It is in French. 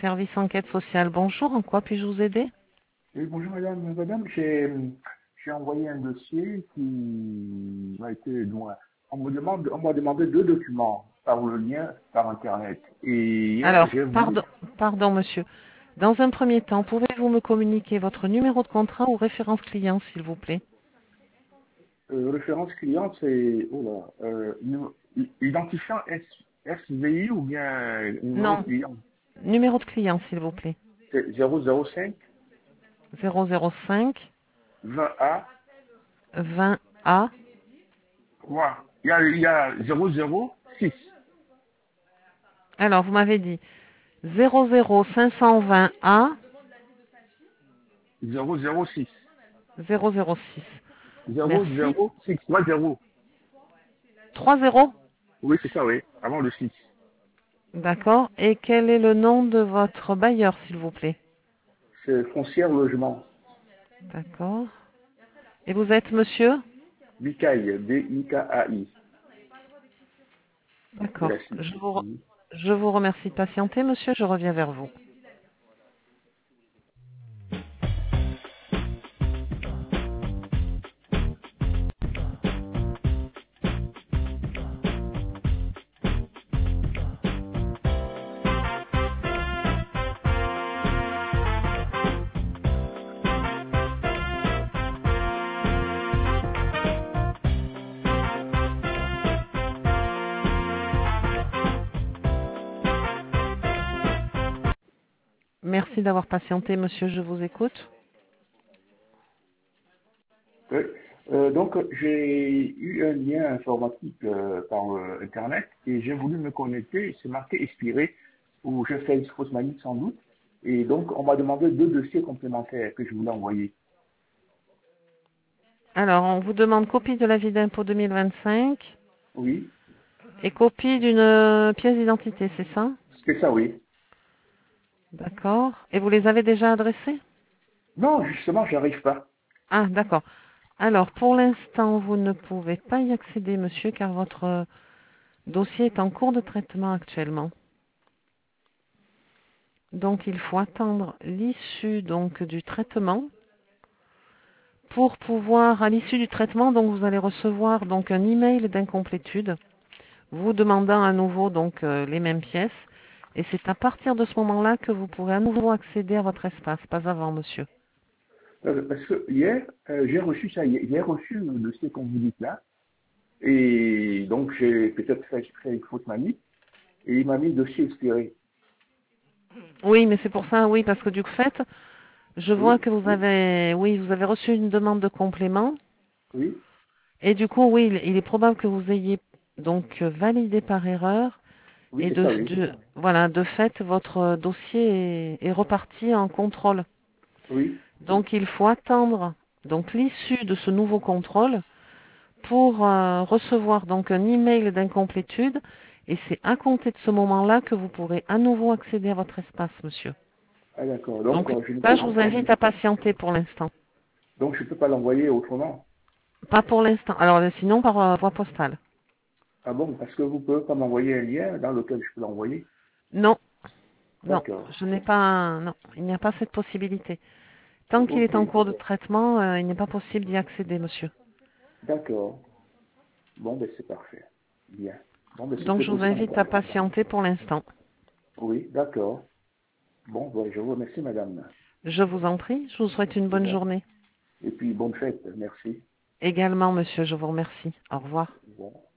Service enquête sociale, bonjour, en quoi puis-je vous aider? Oui, bonjour madame. Madame, j'ai envoyé un dossier qui m'a été. On m'a demandé deux documents par le lien par internet. Et hier, Alors, j'ai voulu pardon monsieur. Dans un premier temps, pouvez-vous me communiquer votre numéro de contrat ou référence client, s'il vous plaît? référence client, c'est identifiant SVI ou bien numéro Non, client. numéro de client, s'il vous plaît. C'est 005 005 20A 20A. 3. Il y a 006 Alors, vous m'avez dit 00520A 006 006. Merci. 006 3 0. 30. Oui, c'est ça, oui. Avant le 6. D'accord. Et quel est le nom de votre bailleur, s'il vous plaît? C'est foncière logement. D'accord. Et vous êtes monsieur? Bikai, BIKAI. Et D'accord. la suite. Je vous remercie de patienter, monsieur. Je reviens vers vous. Merci d'avoir patienté, monsieur. Je vous écoute. Oui. Donc, j'ai eu un lien informatique par Internet et j'ai voulu me connecter. C'est marqué expiré ou j'ai fait une fausse manip sans doute. Et donc, on m'a demandé deux dossiers complémentaires que je voulais envoyer. Alors, on vous demande copie de l'avis d'impôt 2025 Oui, et copie d'une pièce d'identité, c'est ça? c'est ça, oui. D'accord. Et vous les avez déjà adressés? Non, justement, j'arrive pas. Ah, d'accord. Alors, pour l'instant, vous ne pouvez pas y accéder, monsieur, car votre dossier est en cours de traitement actuellement. Donc, il faut attendre l'issue donc du traitement pour pouvoir, à l'issue du traitement, donc vous allez recevoir donc un email d'incomplétude vous demandant à nouveau donc les mêmes pièces. Et c'est à partir de ce moment-là que vous pourrez à nouveau accéder à votre espace, pas avant, monsieur. Parce que hier, j'ai reçu ça. J'ai reçu le dossier qu'on vous dit là. Et donc, j'ai peut-être fait une faute manip. Et il m'a mis dossier expiré. Oui, mais c'est pour ça, oui, parce que du fait, je vois Oui, que vous avez, oui, vous avez reçu une demande de complément. oui, Et du coup, oui, il est probable que vous ayez donc validé par erreur. oui, Et c'est ça, oui. voilà, de fait, votre dossier est reparti en contrôle. Oui, Donc, il faut attendre donc l'issue de ce nouveau contrôle pour recevoir donc un email d'incomplétude. Et c'est à compter de ce moment-là que vous pourrez à nouveau accéder à votre espace, monsieur. ah, d'accord. Donc Donc, je ne là, peux, je vous invite à patienter pour l'instant. donc, je peux pas l'envoyer autrement. Pas pour l'instant. Alors, sinon, par voie postale. Ah bon, parce que vous pouvez pas m'envoyer un lien dans lequel je peux l'envoyer. Non, non, D'accord. je n'ai pas, non, il n'y a pas cette possibilité. Tant qu'il Ok. est en cours de traitement, il n'est pas possible d'y accéder, monsieur. D'accord. Bon, ben, c'est parfait. Bien. Bon, ben, Donc, c'était je pour vous ça. invite à patienter pour l'instant. Oui, d'accord. Bon, ben, je vous remercie, madame. Je vous en prie, je vous souhaite une bonne Bien. journée. Et puis, bonne fête. Merci. Également, monsieur, je vous remercie. Au revoir. Bon.